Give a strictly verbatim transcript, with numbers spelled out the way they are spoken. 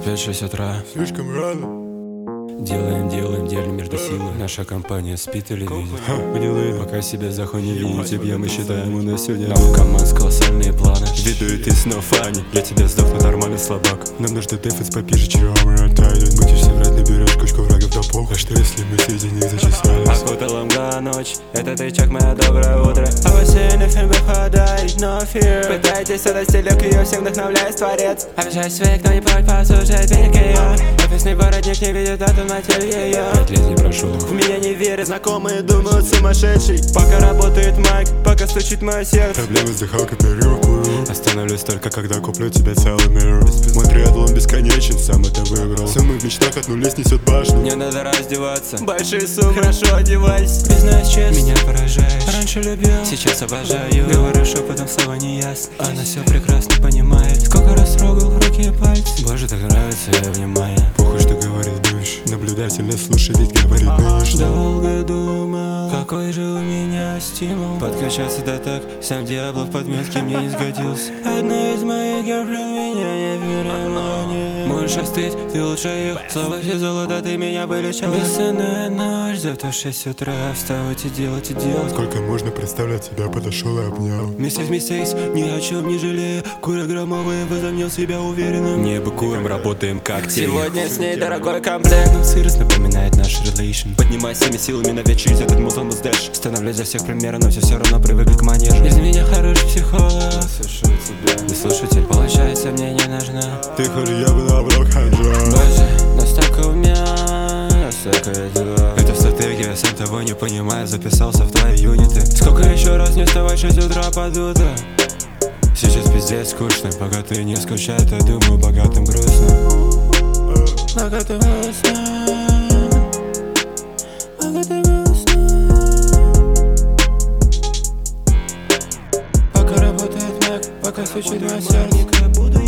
пять-шесть утра. Слишком рано. Делаем, делаем, делим между силы. Наша компания спит или видит? Пока себя захуй не видите, бьем и считаем у нас сегодня. Нам команд колоссальные планы. Виду и ты снова фани. Для тебя сдохнут нормальный слабак. Нам нужно дефать попиже, чего мы оттают. Будешь врать, наберешь кучку врагов до пол. А что если мы среди них зачесались? Окутала мгла ночь, это ты, чак, моя доброе утро. А вы сегодня фильм выходит, no fear. Пытаетесь это стилек, ее всех вдохновляет творец. Обижай своих, но не прочь послушать берег ее. Офисный воротник не видит тату на теле ее. Пять лет не прошло, в меня не верят, знакомые думают сумасшедший. Пока работает майк, пока стучит мое сердце. Проблемы с дыхалкой перекурю. Остановлюсь только когда куплю тебе целый мир. Мой триатлон бесконечен, сам это выбрал. Все мы в мечтах от нулей снесет башню. Не надо раздеваться, большие суммы, хорошо одевайся. Признаюсь честно, меня поражаешь. Раньше любил, сейчас обожаю. Говорю шепотом, слова не ясно. Она все прекрасно понимает. Сколько раз трогал руки и пальцы. Боже, так нравится ее внимание. Похуй, что говорит бывший. Наблюдательно слушай, ведь говорит нынешний. Долго думал, какой же у меня стимул подкачаться да так, сам дьявол в подметке мне не сгодился. Одна из моих герфренд меня не переманит. Можешь остыть, ты лучше их. Слова все золото, ты меня вылечил. Бессонная ночь, зато в шесть утра вставать и делать и делать. Сколько можно представлять себя, подошел и обнял. Месяц месяц, ни о чем не жалею. Куря громовые, возомнил себя уверенным. Не быкуем, работаем как те. Сегодня с ней дорогой комплект. Нам сырость напоминает наш релейшн. Поднимай всеми силами наверх через этот музон сдэш. Становлюсь за всех примером, но все все равно привыкли к манежу. Из меня хороший психолог, не слушатель, получается мне не нужна. Ты хоть я бы набрал ханжа. Боже, настолько умен, настолько дела. Это стратегия, сам того не понимая, записался в твои юниты. Сколько еще раз не вставать, шесть утра под утро. Сейчас пиздец скучно, пока ты не скучай, то думаю богатым грустно. Богатым грустно. Богатым грустно. Пока работает мэг, пока стучит мое сердце.